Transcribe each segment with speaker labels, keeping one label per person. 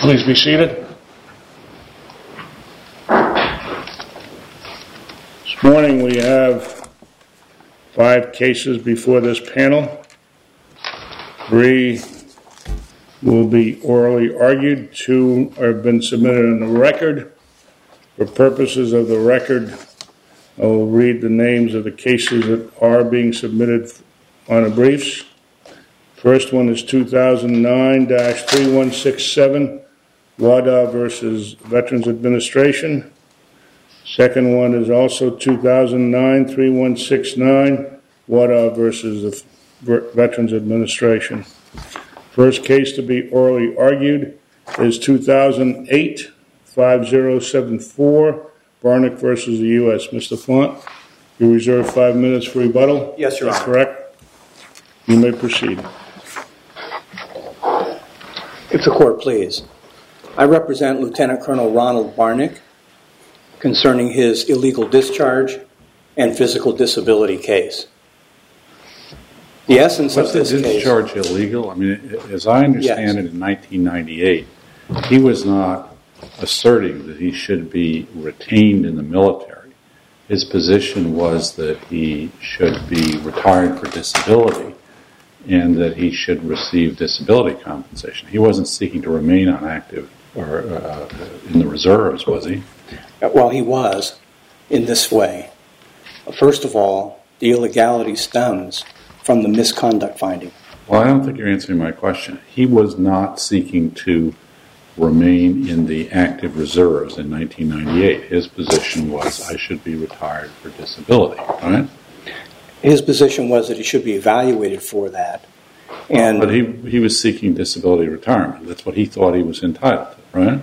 Speaker 1: Please be seated. This morning we have 5 cases before this panel. 3 will be orally argued. 2 have been submitted on the record. For purposes of the record, I will read the names of the cases that are being submitted on the briefs. First one is 2009-3167, WADA versus Veterans Administration. Second one is also 2009-3169, WADA versus the Veterans Administration. First case to be orally argued is 2008-5074, Barnick versus the U.S. Mr. Font, you reserve 5 minutes for rebuttal?
Speaker 2: Yes, Your Honor.
Speaker 1: That's correct? You may proceed.
Speaker 2: If the court please. I represent Lieutenant Colonel Ronald Barnick concerning his illegal discharge and physical disability case. The essence of this case...
Speaker 3: Was the discharge illegal? I mean, as I understand it, in 1998, he was not asserting that he should be retained in the military. His position was that he should be retired for disability and that he should receive disability compensation. He wasn't seeking to remain on active or in the reserves, was he?
Speaker 2: Well, he was in this way. First of all, the illegality stems from the misconduct finding.
Speaker 3: Well, I don't think you're answering my question. He was not seeking to remain in the active reserves in 1998. His position was, I should be retired for disability, right?
Speaker 2: His position was that he should be evaluated for that.
Speaker 3: But he was seeking disability retirement. That's what he thought he was entitled to, right?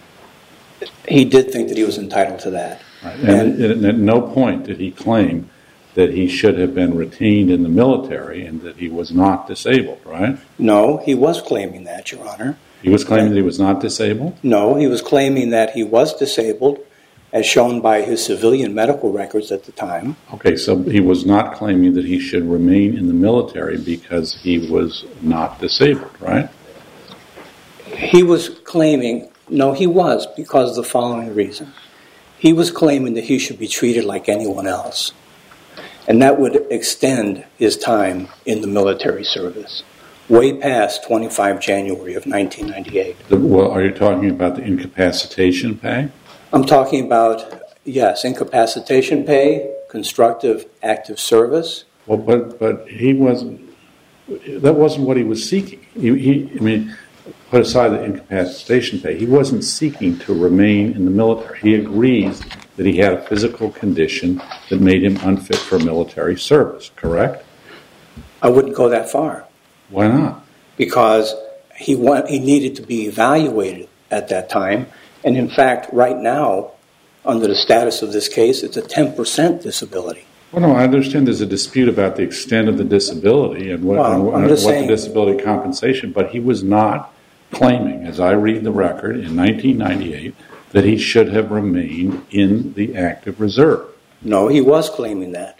Speaker 2: He did think that he was entitled to that.
Speaker 3: Right. And at no point did he claim that he should have been retained in the military and that he was not disabled, right?
Speaker 2: No, he was claiming that, Your Honor.
Speaker 3: He was claiming that he was not disabled?
Speaker 2: No, he was claiming that he was disabled, as shown by his civilian medical records at the time.
Speaker 3: Okay, so he was not claiming that he should remain in the military because he was not disabled, right?
Speaker 2: He was claiming, no, he was, because of the following reason. He was claiming that he should be treated like anyone else, and that would extend his time in the military service, way past 25 January of 1998.
Speaker 3: Well, are you talking about the incapacitation pay?
Speaker 2: I'm talking about, yes, incapacitation pay, constructive active service.
Speaker 3: Well, but he wasn't, that wasn't what he was seeking. I mean, put aside the incapacitation pay, he wasn't seeking to remain in the military. He agrees that he had a physical condition that made him unfit for military service, correct?
Speaker 2: I wouldn't go that far.
Speaker 3: Why not?
Speaker 2: Because he needed to be evaluated at that time. And in fact, right now, under the status of this case, it's a 10% disability.
Speaker 3: Well, no, I understand there's a dispute about the extent of the disability and what the disability compensation, but he was not claiming, as I read the record in 1998, that he should have remained in the active reserve.
Speaker 2: No, he was claiming that.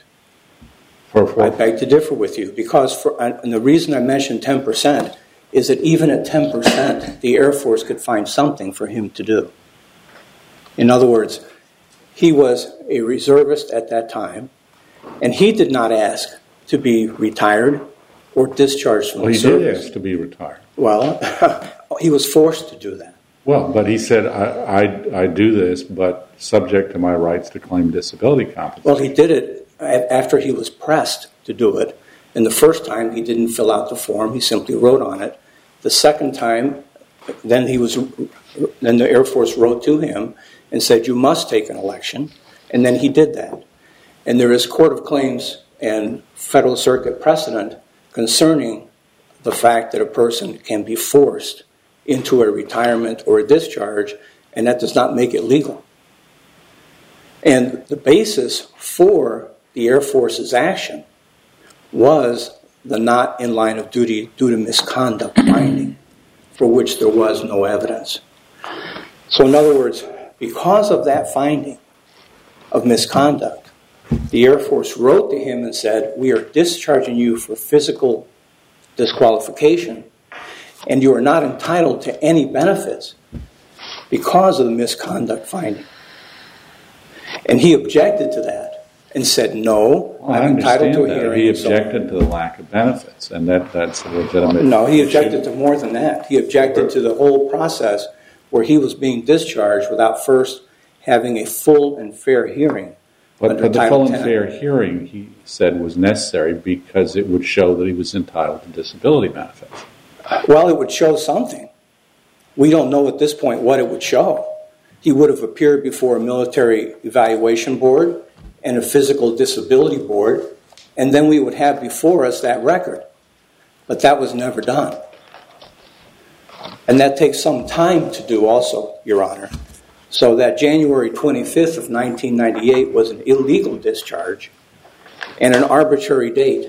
Speaker 2: I beg to differ with you, because and the reason I mentioned 10% is that even at 10%, the Air Force could find something for him to do. In other words, he was a reservist at that time, and he did not ask to be retired or discharged from the service.
Speaker 3: Well, he did ask to be retired.
Speaker 2: Well, he was forced to do that.
Speaker 3: Well, but he said, I do this, but subject to my rights to claim disability compensation.
Speaker 2: Well, he did it after he was pressed to do it. And the first time, he didn't fill out the form. He simply wrote on it. The second time, then the Air Force wrote to him and said, you must take an election. And then he did that. And there is Court of Claims and Federal Circuit precedent concerning the fact that a person can be forced into a retirement or a discharge, and that does not make it legal. And the basis for the Air Force's action was the not in line of duty due to misconduct finding, for which there was no evidence. So in other words, because of that finding of misconduct, the Air Force wrote to him and said, we are discharging you for physical disqualification, and you are not entitled to any benefits because of the misconduct finding. And he objected to that and said, no, I'm entitled to a hearing.
Speaker 3: He objected to the lack of benefits, and that's a legitimate...
Speaker 2: No, he objected to more than that. He objected to the whole process where he was being discharged without first having a full and fair hearing.
Speaker 3: But the full and fair hearing, he said, was necessary because it would show that he was entitled to disability benefits.
Speaker 2: Well, it would show something. We don't know at this point what it would show. He would have appeared before a military evaluation board and a physical disability board, and then we would have before us that record. But that was never done. And that takes some time to do also, Your Honor. So that January 25th of 1998 was an illegal discharge and an arbitrary date.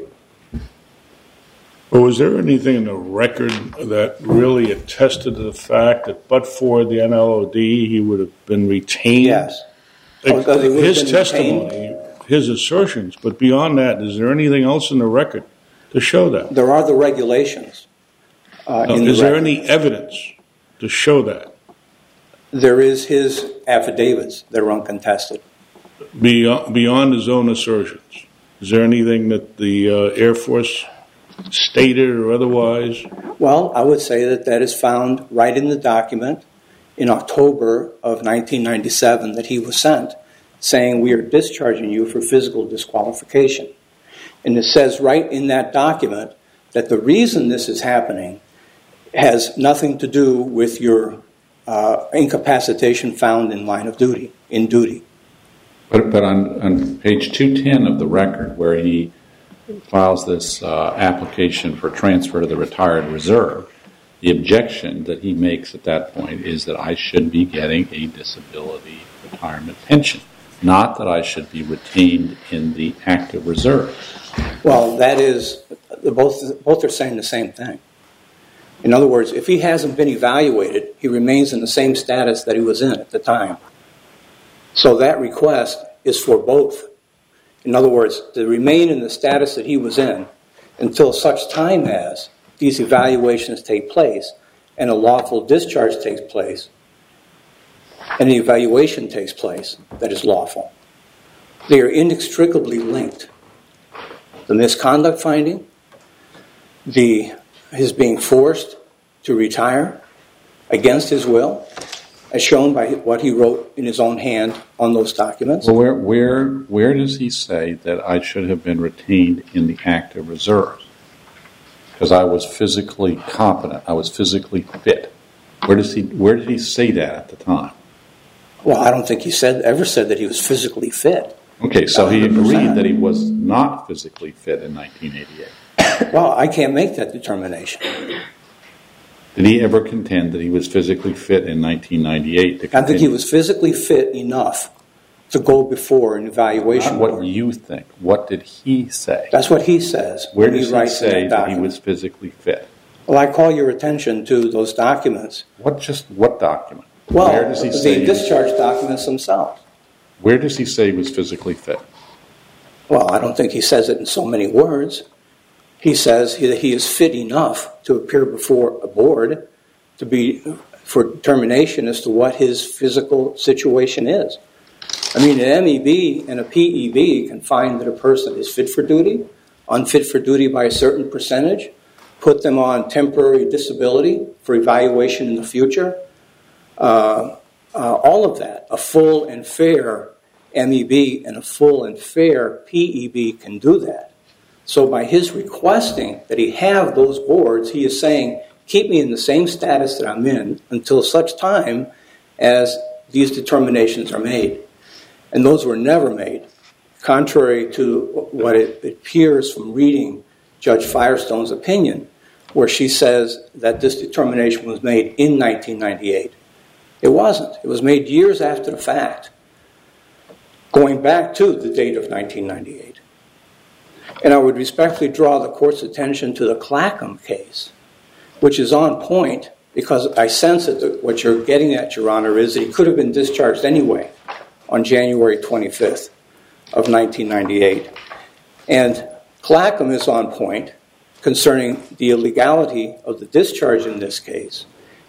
Speaker 1: But was there anything in the record that really attested to the fact that but for the NLOD, he would have been retained?
Speaker 2: Yes.
Speaker 1: His testimony, his assertions, but beyond that, is there anything else in the record to show that?
Speaker 2: There are the regulations.
Speaker 1: Is there any evidence to show that?
Speaker 2: There is his affidavits that are uncontested.
Speaker 1: Beyond his own assertions, is there anything that the Air Force stated or otherwise?
Speaker 2: Well, I would say that is found right in the document in October of 1997 that he was sent, saying we are discharging you for physical disqualification. And it says right in that document that the reason this is happening has nothing to do with your incapacitation found in line of duty, in duty.
Speaker 3: But on page 210 of the record, where he files this application for transfer to the retired reserve, the objection that he makes at that point is that I should be getting a disability retirement pension, not that I should be retained in the active reserve.
Speaker 2: Well, that is, both are saying the same thing. In other words, if he hasn't been evaluated, he remains in the same status that he was in at the time. So that request is for both. In other words, to remain in the status that he was in until such time as these evaluations take place and a lawful discharge takes place and the evaluation takes place that is lawful. They are inextricably linked. The misconduct finding, his being forced to retire against his will, as shown by what he wrote in his own hand on those documents.
Speaker 3: Well, where does he say that I should have been retained in the active reserve? Because I was physically competent, I was physically fit. Where did he say that at the time? Well,
Speaker 2: I don't think he ever said that he was physically fit.
Speaker 3: Okay, so he agreed that he was not physically fit in 1988.
Speaker 2: Well, I can't make that determination.
Speaker 3: Did he ever contend that he was physically fit in 1998?
Speaker 2: I think he was physically fit enough to go before an evaluation.
Speaker 3: Not what you think. What did he say?
Speaker 2: That's what he says.
Speaker 3: Where does he say that he was physically fit?
Speaker 2: Well, I call your attention to those documents.
Speaker 3: What document?
Speaker 2: Well, where does he say the discharge documents themselves.
Speaker 3: Where does he say he was physically fit?
Speaker 2: Well, I don't think he says it in so many words. He says that he is fit enough to appear before a board for determination as to what his physical situation is. I mean, an MEB and a PEB can find that a person is fit for duty, unfit for duty by a certain percentage, put them on temporary disability for evaluation in the future. All of that, a full and fair MEB and a full and fair PEB can do that. So by his requesting that he have those boards, he is saying, keep me in the same status that I'm in until such time as these determinations are made. And those were never made, contrary to what it appears from reading Judge Firestone's opinion, where she says that this determination was made in 1998. It wasn't. It was made years after the fact, going back to the date of 1998. And I would respectfully draw the court's attention to the Clackham case, which is on point because I sense that what you're getting at, Your Honor, is that he could have been discharged anyway on January 25th of 1998. And Clackham is on point concerning the illegality of the discharge in this case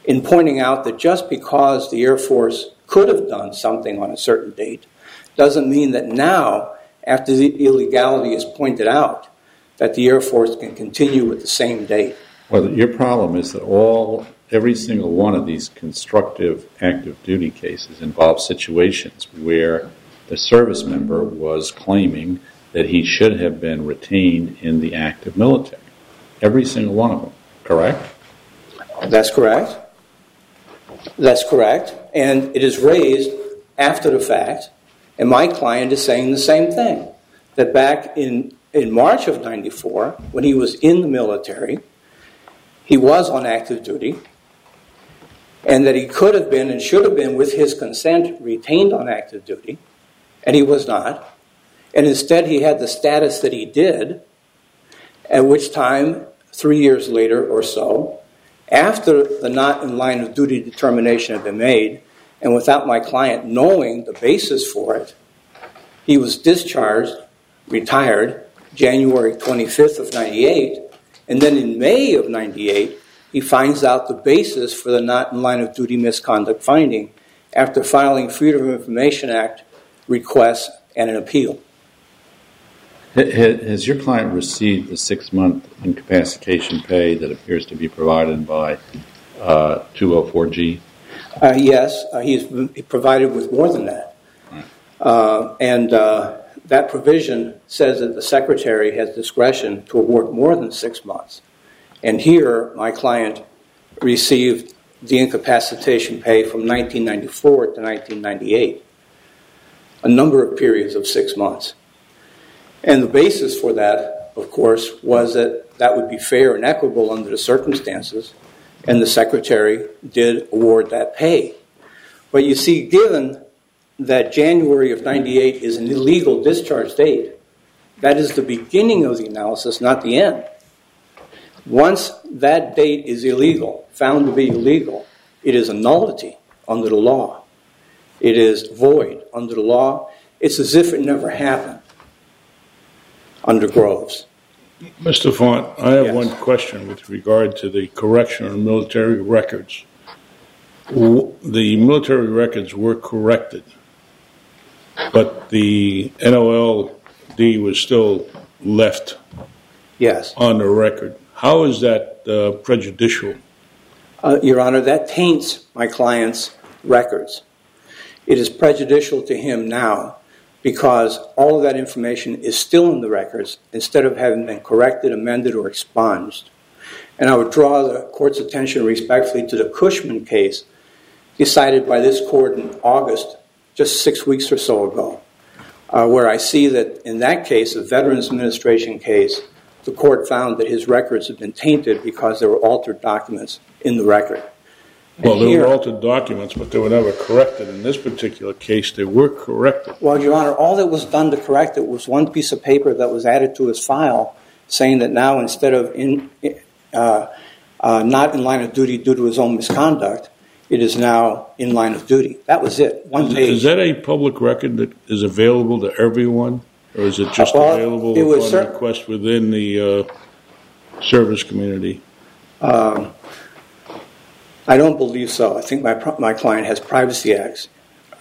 Speaker 2: in pointing out that just because the Air Force could have done something on a certain date doesn't mean that now, after the illegality is pointed out, that the Air Force can continue with the same date.
Speaker 3: Well, your problem is that every single one of these constructive active duty cases involves situations where the service member was claiming that he should have been retained in the active military. Every single one of them, correct?
Speaker 2: That's correct. That's correct. And it is raised after the fact, and my client is saying the same thing, that back in March of 94, when he was in the military, he was on active duty, and that he could have been and should have been, with his consent, retained on active duty, and he was not. And instead he had the status that he did, at which time, 3 years later or so, after the not in line of duty determination had been made, and without my client knowing the basis for it, he was discharged, retired, January 25th of 98, and then in May of 98, he finds out the basis for the not in line of duty misconduct finding after filing Freedom of Information Act requests and an appeal.
Speaker 3: Has your client received the 6-month incapacitation pay that appears to be provided by 204G?
Speaker 2: Yes, he's provided with more than that.
Speaker 3: Right.
Speaker 2: And that provision says that the secretary has discretion to award more than 6 months. And here, my client received the incapacitation pay from 1994 to 1998, a number of periods of 6 months. And the basis for that, of course, was that that would be fair and equitable under the circumstances, and the secretary did award that pay. But you see, given that January of 98 is an illegal discharge date, that is the beginning of the analysis, not the end. Once that date is illegal, found to be illegal, it is a nullity under the law. It is void under the law. It's as if it never happened under Groves.
Speaker 1: Mr. Font, I have one question with regard to the correction of military records. The military records were corrected, but the NOLD was still left on the record. How is that prejudicial?
Speaker 2: Your Honor, that taints my client's records. It is prejudicial to him now because all of that information is still in the records instead of having been corrected, amended, or expunged. And I would draw the court's attention respectfully to the Cushman case decided by this court in August, just 6 weeks or so ago, where I see that in that case, a Veterans Administration case, the court found that his records had been tainted because there were altered documents in the record.
Speaker 1: Well, there were altered documents, but they were never corrected. In this particular case, they were corrected.
Speaker 2: Well, Your Honor, all that was done to correct it was one piece of paper that was added to his file saying that now instead of not in line of duty due to his own misconduct, it is now in line of duty. That was it, one page.
Speaker 1: Is that a public record that is available to everyone, or is it just available upon request within the service community?
Speaker 2: I don't believe so. I think my client has Privacy Act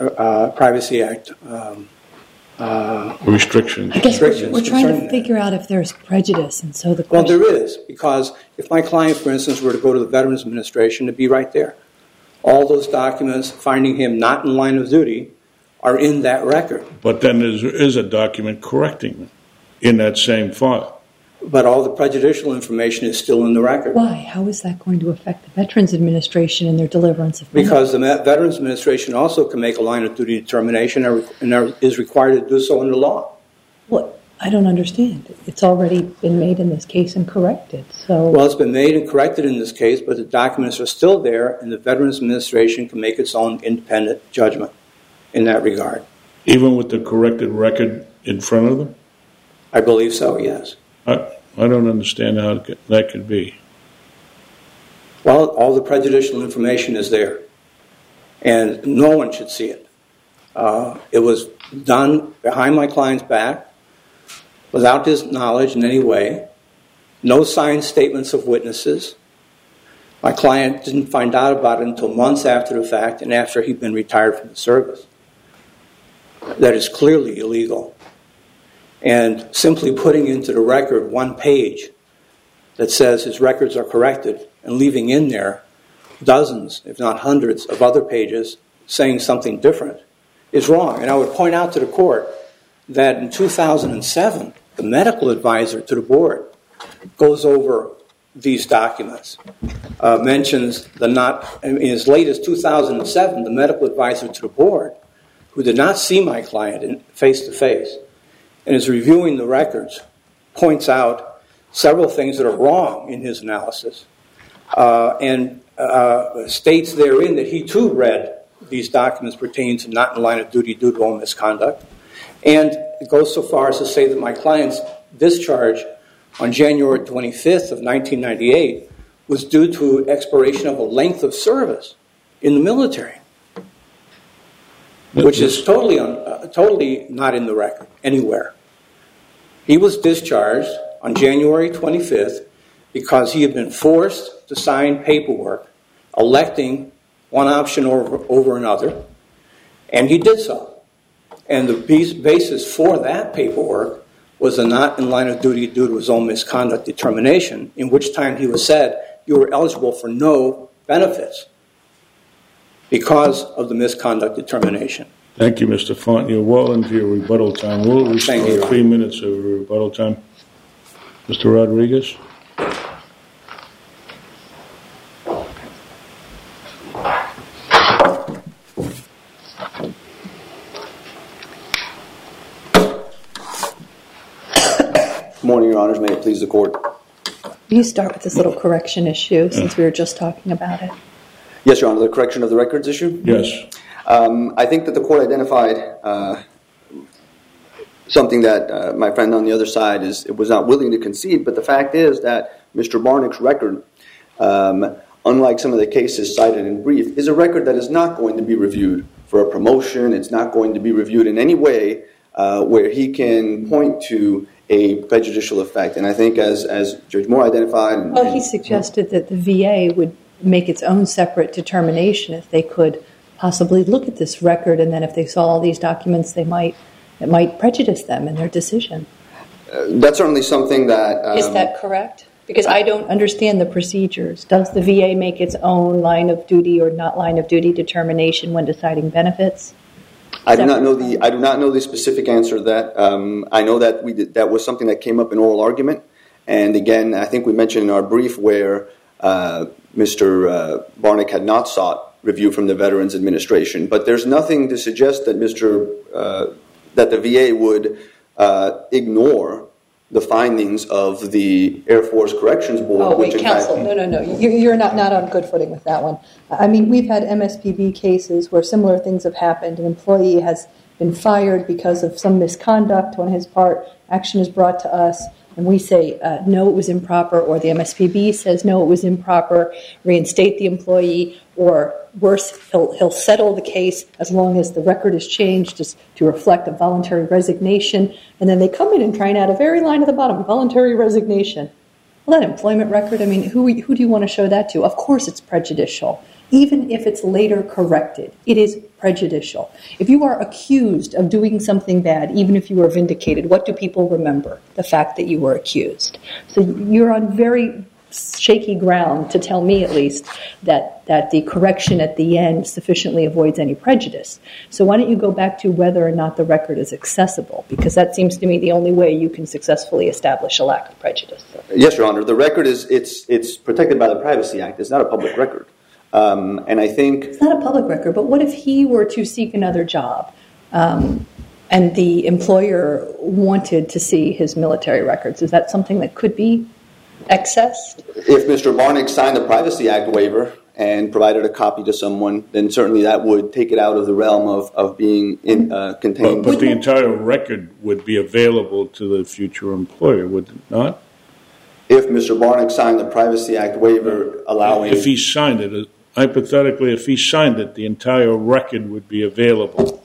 Speaker 1: restrictions.
Speaker 4: I guess we're trying to figure out if there's prejudice, and so the question...
Speaker 2: Well, there is, because if my client, for instance, were to go to the Veterans Administration, it'd be right there. All those documents finding him not in line of duty are in that record.
Speaker 1: But then there is a document correcting them in that same file.
Speaker 2: But all the prejudicial information is still in the record.
Speaker 4: Why? How is that going to affect the Veterans Administration and their deliverance of money?
Speaker 2: Because the Veterans Administration also can make a line of duty determination and is required to do so under law.
Speaker 4: Well, I don't understand. It's already been made in this case and corrected. So
Speaker 2: well, it's been made and corrected in this case, but the documents are still there, and the Veterans Administration can make its own independent judgment in that regard.
Speaker 1: Even with the corrected record in front of them?
Speaker 2: I believe so, yes.
Speaker 1: I don't understand how that could be.
Speaker 2: Well, all the prejudicial information is there, and no one should see it. It was done behind my client's back, without his knowledge in any way, no signed statements of witnesses. My client didn't find out about it until months after the fact and after he'd been retired from the service. That is clearly illegal. And simply putting into the record one page that says his records are corrected and leaving in there dozens, if not hundreds, of other pages saying something different is wrong. And I would point out to the court that in 2007, the medical advisor to the board goes over these documents, mentions in as late as 2007, the medical advisor to the board, who did not see my client face-to-face and is reviewing the records, points out several things that are wrong in his analysis and states therein that he too read these documents pertaining to not in line of duty due to own misconduct, and it goes so far as to say that my client's discharge on January 25th of 1998 was due to expiration of a length of service in the military, which is totally not in the record anywhere. He was discharged on January 25th because he had been forced to sign paperwork electing one option over another, and he did so. And the basis for that paperwork was a not in line of duty due to his own misconduct determination, in which time he was said, you were eligible for no benefits because of the misconduct determination.
Speaker 1: Thank you, Mr. Font. You're well into your rebuttal time. We'll restore 3 minutes of rebuttal time. Mr. Rodriguez?
Speaker 5: Good morning, Your Honors. May it please the Court.
Speaker 4: Will you start with this little correction issue since we were just talking about it?
Speaker 5: Yes, Your Honor. The correction of the records issue?
Speaker 1: Yes.
Speaker 5: I think that the Court identified something that my friend on the other side was not willing to concede, but the fact is that Mr. Barnick's record, unlike some of the cases cited in brief, is a record that is not going to be reviewed for a promotion. It's not going to be reviewed in any way where he can point to a prejudicial effect. And I think as Judge Moore identified...
Speaker 4: Well, he suggested that the VA would make its own separate determination if they could possibly look at this record, and then if they saw all these documents, it might prejudice them in their decision.
Speaker 5: That's certainly something that...
Speaker 4: Is that correct? Because I don't understand the procedures. Does the VA make its own line of duty or not line of duty determination when deciding benefits?
Speaker 5: I do not know the specific answer to that. I know that that was something that came up in oral argument. And again, I think we mentioned in our brief where Mr. Barnick had not sought review from the Veterans Administration. But there's nothing to suggest that that the VA would ignore the findings of the Air Force Corrections Board.
Speaker 4: Oh, wait, counsel. No. You're not on good footing with that one. I mean, we've had MSPB cases where similar things have happened. An employee has been fired because of some misconduct on his part. Action is brought to us, and we say, no, it was improper, or the MSPB says, no, it was improper, reinstate the employee, or worse, he'll settle the case as long as the record is changed just to reflect a voluntary resignation. And then they come in and try and add a very line at the bottom, voluntary resignation. Well, that employment record, I mean, who do you want to show that to? Of course it's prejudicial. Even if it's later corrected, it is prejudicial. If you are accused of doing something bad, even if you were vindicated, what do people remember? The fact that you were accused. So you're on very shaky ground to tell me, at least, that the correction at the end sufficiently avoids any prejudice. So why don't you go back to whether or not the record is accessible? Because that seems to me the only way you can successfully establish a lack of prejudice.
Speaker 5: Yes, Your Honor. The record it's protected by the Privacy Act. It's not a public record. And I think... It's not
Speaker 4: a public record, but what if he were to seek another job and the employer wanted to see his military records? Is that something that could be accessed? If
Speaker 5: Mr. Barnick signed the Privacy Act waiver and provided a copy to someone, then certainly that would take it out of the realm of being contained.
Speaker 1: But the entire record would be available to the future employer, would it not?
Speaker 5: If Mr. Barnick signed the Privacy Act waiver allowing...
Speaker 1: If he signed it, hypothetically, if he signed it, the entire record would be available.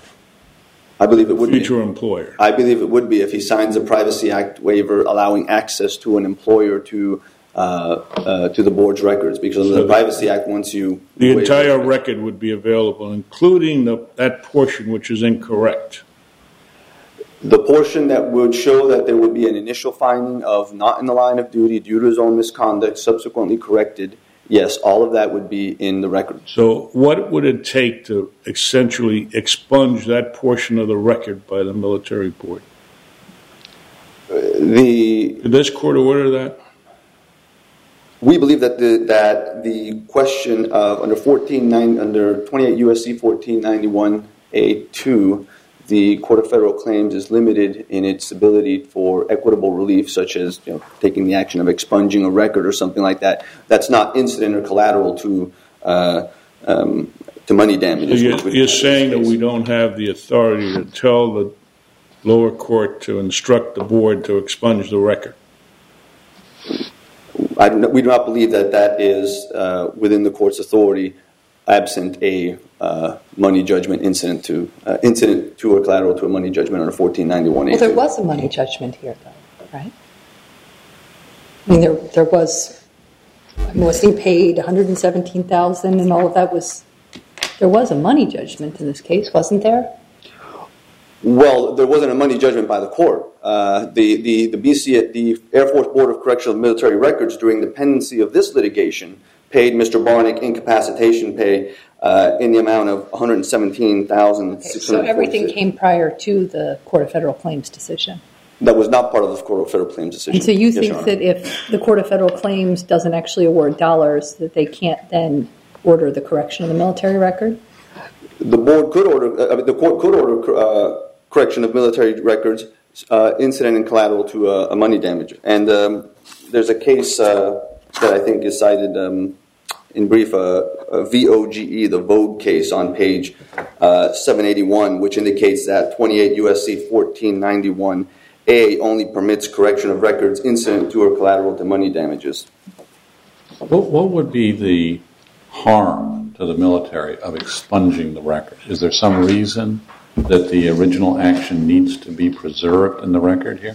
Speaker 5: I believe it would be.
Speaker 1: Future employer.
Speaker 5: I believe it would be if he signs a Privacy Act waiver allowing access to an employer to to the board's records, because under the Privacy Act, once you...
Speaker 1: The entire record would be available, including that portion which is incorrect.
Speaker 5: The portion that would show that there would be an initial finding of not in the line of duty due to his own misconduct, subsequently corrected, yes, all of that would be in the record.
Speaker 1: So what would it take to essentially expunge that portion of the record by the military board? Did this court order that?
Speaker 5: We believe that the question of under 28 U.S.C. 1491A2, the Court of Federal Claims is limited in its ability for equitable relief, such as taking the action of expunging a record or something like that. That's not incident or collateral to money damages.
Speaker 1: So you're saying that we don't have the authority to tell the lower court to instruct the board to expunge the record?
Speaker 5: We do not believe that is within the court's authority, absent a money judgment incident to or collateral to a money judgment under 1491A2.
Speaker 4: Well, there was a money judgment here, though, right? I mean, there was he paid $117,000 and all of that was. There was a money judgment in this case, wasn't there?
Speaker 5: Well, there wasn't a money judgment by the court. The Air Force Board of Correctional and Military Records, during the pendency of this litigation, paid Mr. Barnick incapacitation pay in the amount of $117,646.
Speaker 4: Okay, so everything came prior to the Court of Federal Claims decision?
Speaker 5: That was not part of the Court of Federal Claims decision.
Speaker 4: And so you think that if the Court of Federal Claims doesn't actually award dollars, that they can't then order the correction of the military record?
Speaker 5: The board could order, the court could order correction of military records, incident and collateral to a money damage. And there's a case that I think is cited in brief, VOGE, the Vogue case on page 781, which indicates that 28 U.S.C. 1491A only permits correction of records incident to or collateral to money damages.
Speaker 3: What would be the harm to the military of expunging the record? Is there some reason that the original action needs to be preserved in the record here?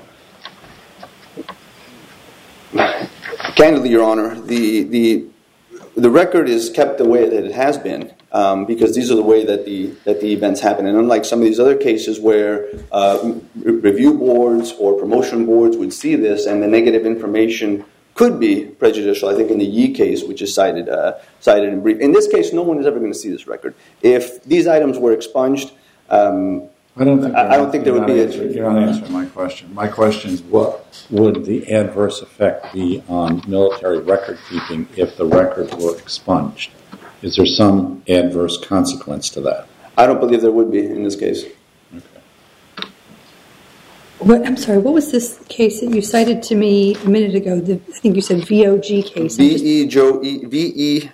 Speaker 5: Candidly, Your Honor, the record is kept the way that it has been because these are the way that the events happen. And unlike some of these other cases where review boards or promotion boards would see this and the negative information could be prejudicial, I think in the Yee case, which is cited in brief. In this case, no one is ever going to see this record. If these items were expunged, I don't think there would be
Speaker 3: You're not answering my question. My question is, what would the adverse effect be on military record keeping if the records were expunged? Is there some adverse consequence to that?
Speaker 5: I don't believe there would be in this case.
Speaker 4: I'm sorry, what was this case that you cited to me a minute ago? I think you said VOG case.
Speaker 5: VOGE.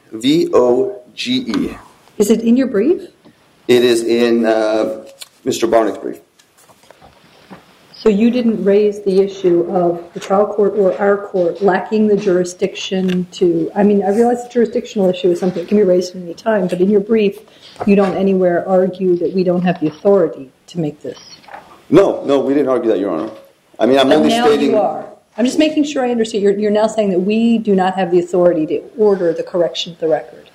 Speaker 4: Is it in your brief?
Speaker 5: It is in Mr. Barnick's brief.
Speaker 4: So you didn't raise the issue of the trial court or our court lacking the jurisdiction to... I mean, I realize the jurisdictional issue is something that can be raised at any time, but in your brief, you don't anywhere argue that we don't have the authority to make this. No,
Speaker 5: we didn't argue that, Your Honor. I mean, I'm only stating...
Speaker 4: Now you are. I'm just making sure I understand. You're now saying that we do not have the authority to order the correction of the record.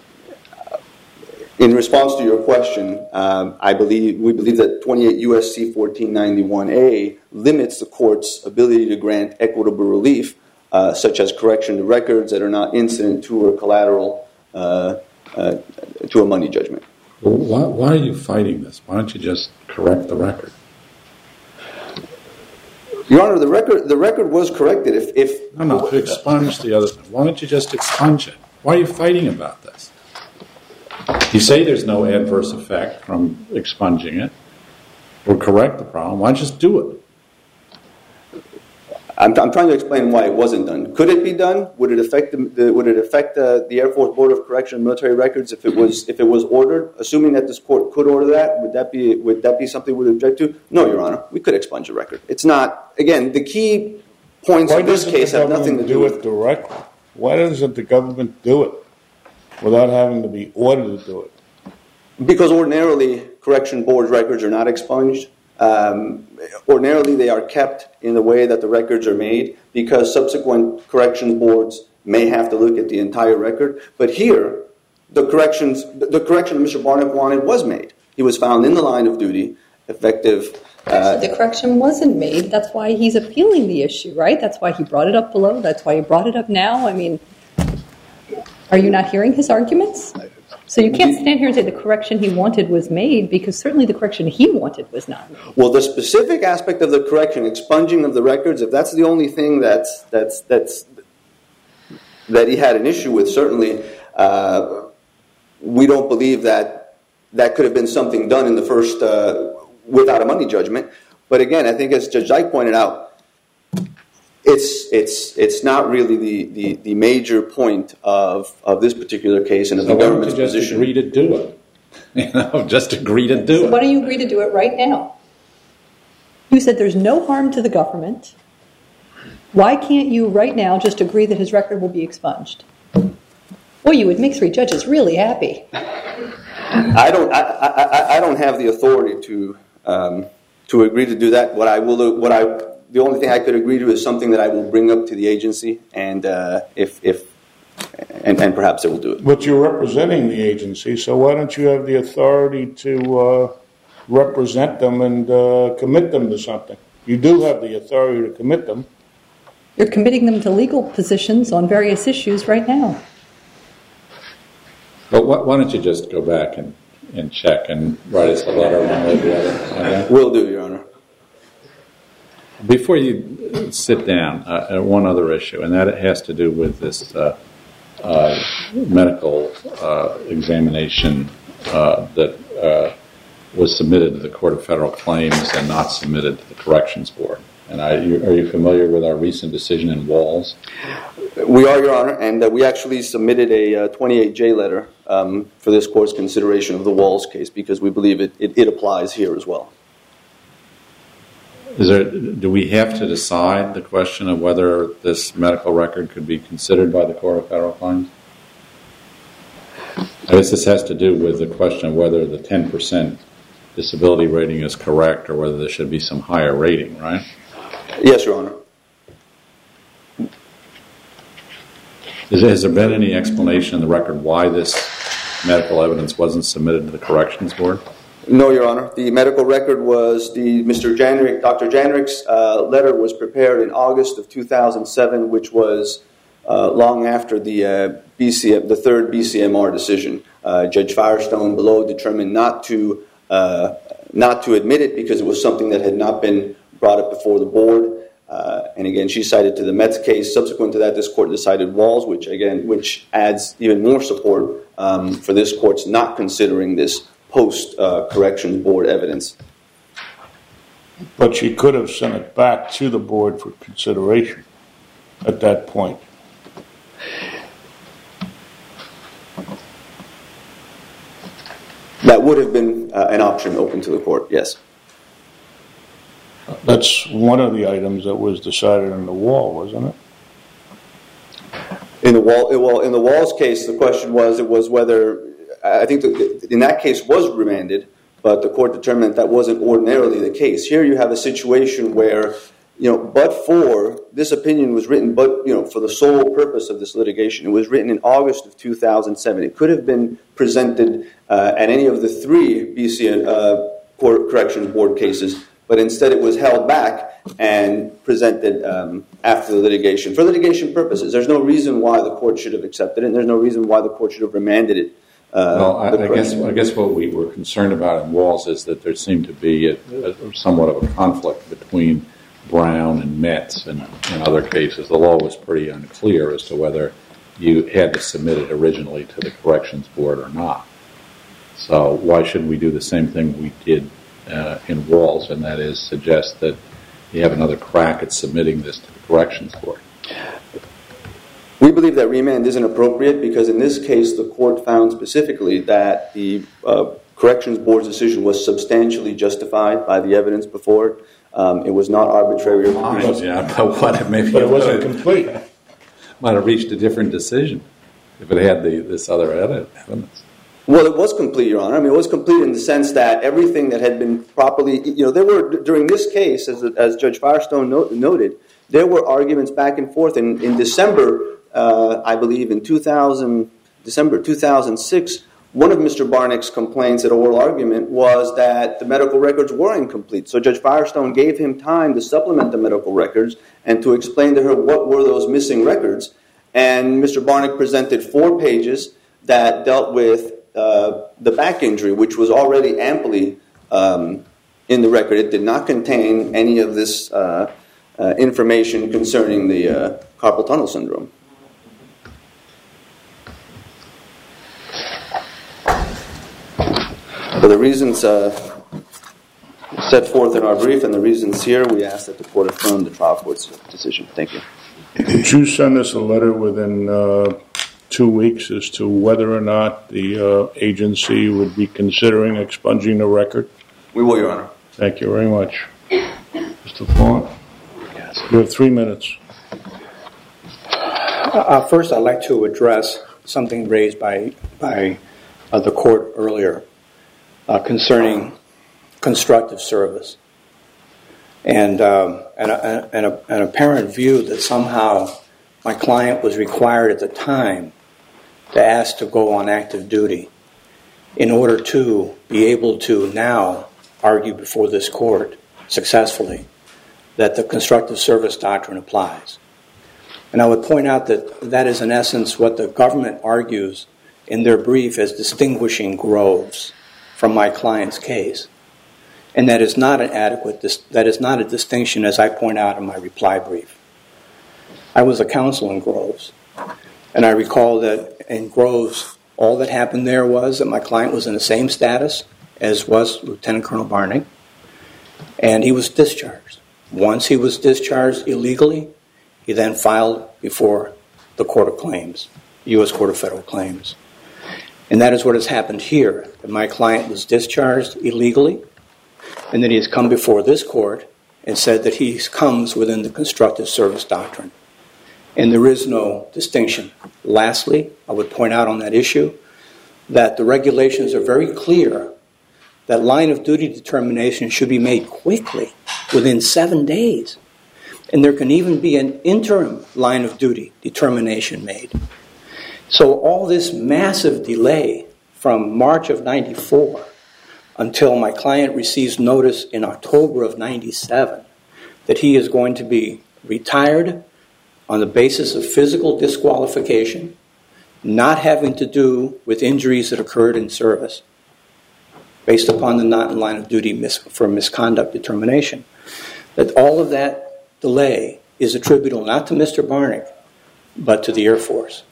Speaker 5: In response to your question, we believe that 28 U.S.C. 1491A limits the court's ability to grant equitable relief, such as correction to records that are not incident to or collateral to a money judgment.
Speaker 3: Well, why are you fighting this? Why don't you just correct the record?
Speaker 5: Your Honor, the record was corrected.
Speaker 3: No, to expunge the other. Why don't you just expunge it? Why are you fighting about this? You say there's no adverse effect from expunging it. Or correct the problem. Why don't you just do it?
Speaker 5: I'm trying to explain why it wasn't done. Could it be done? Would it affect the Air Force Board of Correction and Military Records if it was ordered? Assuming that this court could order that, would that be something we would object to? No, Your Honor. We could expunge the record. It's not. Again, the key points of this case have nothing to do with
Speaker 1: it directly. Why doesn't the government do it without having to be ordered to do it?
Speaker 5: Because ordinarily, correction board records are not expunged. Ordinarily, they are kept in the way that the records are made because subsequent corrections boards may have to look at the entire record. But here, the correction Mr. Barnack wanted was made. He was found in the line of duty, effective.
Speaker 4: Actually, the correction wasn't made. That's why he's appealing the issue, right? That's why he brought it up below. That's why he brought it up now. I mean, are you not hearing his arguments? So you can't stand here and say the correction he wanted was made, because certainly the correction he wanted was not made.
Speaker 5: Well, the specific aspect of the correction, expunging of the records, if that's the only thing that he had an issue with, certainly we don't believe that could have been something done in the first without a money judgment. But again, I think as Judge Dyke pointed out, it's not really the major point of this particular case and of the government's position.
Speaker 3: Why don't you just agree to do it? Just agree to do it.
Speaker 4: Why don't you agree to do it right now? You said there's no harm to the government. Why can't you right now just agree that his record will be expunged? Well, you would make 3 judges really happy.
Speaker 5: I don't have the authority to agree to do that. The only thing I could agree to is something that I will bring up to the agency, and and perhaps they will do it.
Speaker 1: But you're representing the agency, so why don't you have the authority to represent them and commit them to something? You do have the authority to commit them.
Speaker 4: You're committing them to legal positions on various issues right now.
Speaker 3: But why don't you just go back and check and write us a letter one way or the other? Okay?
Speaker 5: Will do, Your Honor.
Speaker 3: Before you sit down, one other issue, and that has to do with this medical examination that was submitted to the Court of Federal Claims and not submitted to the Corrections Board. And are you familiar with our recent decision in Walls?
Speaker 5: We are, Your Honor, and we actually submitted a 28J letter for this Court's consideration of the Walls case because we believe it applies here as well.
Speaker 3: Do we have to decide the question of whether this medical record could be considered by the Court of Federal Claims? I guess this has to do with the question of whether the 10% disability rating is correct or whether there should be some higher rating, right?
Speaker 5: Yes, Your Honor.
Speaker 3: Has there been any explanation in the record why this medical evidence wasn't submitted to the Corrections Board?
Speaker 5: No, Your Honor. The medical record was Dr. Janrick's letter was prepared in August of 2007, which was long after the third BCMR decision. Judge Firestone below determined not to admit it because it was something that had not been brought up before the board. And again, she cited to the Metz case. Subsequent to that, this court decided Walls, which adds even more support for this court's not considering this post-corrections board evidence.
Speaker 1: But she could have sent it back to the board for consideration at that point.
Speaker 5: That would have been an option open to the court, yes.
Speaker 1: That's one of the items that was decided in the Wall, wasn't it?
Speaker 5: In the Walls case, the question was whether, I think in that case was remanded, but the court determined that wasn't ordinarily the case. Here you have a situation where, but for this opinion was written, for the sole purpose of this litigation, it was written in August of 2007. It could have been presented at any of the 3 BC Corrections Board cases, but instead it was held back and presented after the litigation. For litigation purposes, there's no reason why the court should have accepted it, and there's no reason why the court should have remanded it.
Speaker 3: I guess what we were concerned about in Walls is that there seemed to be somewhat of a conflict between Brown and Metz and in other cases. The law was pretty unclear as to whether you had to submit it originally to the Corrections Board or not. So why shouldn't we do the same thing we did in Walls, and that is suggest that you have another crack at submitting this to the Corrections Board?
Speaker 5: We believe that remand isn't appropriate because in this case the court found specifically that the Corrections Board's decision was substantially justified by the evidence before it. It was not arbitrary or capricious.
Speaker 1: But it wasn't complete.
Speaker 3: Might have reached a different decision if it had this other evidence.
Speaker 5: Well, it was complete, Your Honor. I mean, it was complete in the sense that everything that had been properly, there were, during this case, as Judge Firestone noted, there were arguments back and forth. In December, I believe in December 2006, one of Mr. Barnick's complaints at oral argument was that the medical records were incomplete. So Judge Firestone gave him time to supplement the medical records and to explain to her what were those missing records. And Mr. Barnick presented 4 pages that dealt with the back injury, which was already amply in the record. It did not contain any of this information concerning the carpal tunnel syndrome. For the reasons set forth in our brief and the reasons here, we ask that the court affirm the trial court's decision. Thank you.
Speaker 1: Did you send us a letter within 2 weeks as to whether or not the agency would be considering expunging the record?
Speaker 5: We will, Your Honor.
Speaker 1: Thank you very much. Mr. Font? Yes. You have 3 minutes.
Speaker 2: First, I'd like to address something raised by the court earlier concerning constructive service and an apparent view that somehow my client was required at the time to ask to go on active duty in order to be able to now argue before this court successfully that the constructive service doctrine applies. And I would point out that that is in essence what the government argues in their brief as distinguishing Groves from my client's case. And that is not that is not a distinction as I point out in my reply brief. I was a counsel in Groves, and I recall that in Groves, all that happened there was that my client was in the same status as was Lieutenant Colonel Barnick, and he was discharged. Once he was discharged illegally, he then filed before the Court of Claims, U.S. Court of Federal Claims. And that is what has happened here, that my client was discharged illegally, and that he has come before this court and said that he comes within the constructive service doctrine. And there is no distinction. Lastly, I would point out on that issue that the regulations are very clear that line of duty determination should be made quickly, within 7 days. And there can even be an interim line of duty determination made. So all this massive delay from March of 94 until my client receives notice in October of 97 that he is going to be retired on the basis of physical disqualification, not having to do with injuries that occurred in service, based upon the not in line of duty for misconduct determination, that all of that delay is attributable not to Mr. Barnick, but to the Air Force.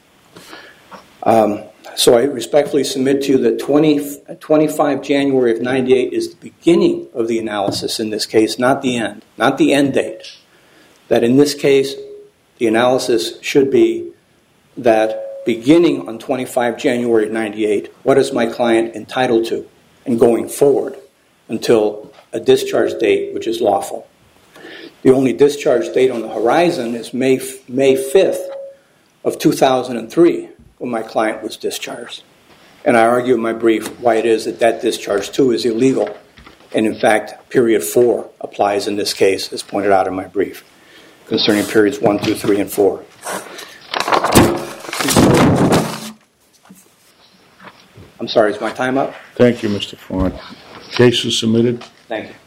Speaker 2: So I respectfully submit to you that 25 January of 98 is the beginning of the analysis in this case, not the end date. That in this case, the analysis should be that beginning on 25 January of 98, what is my client entitled to, and going forward until a discharge date which is lawful. The only discharge date on the horizon is May 5th of 2003, when my client was discharged. And I argue in my brief why it is that discharge too is illegal. And in fact, period 4 applies in this case, as pointed out in my brief, concerning periods 1, 2, 3, and 4. I'm sorry, is my time up?
Speaker 1: Thank you, Mr. Font. Case is submitted.
Speaker 2: Thank you.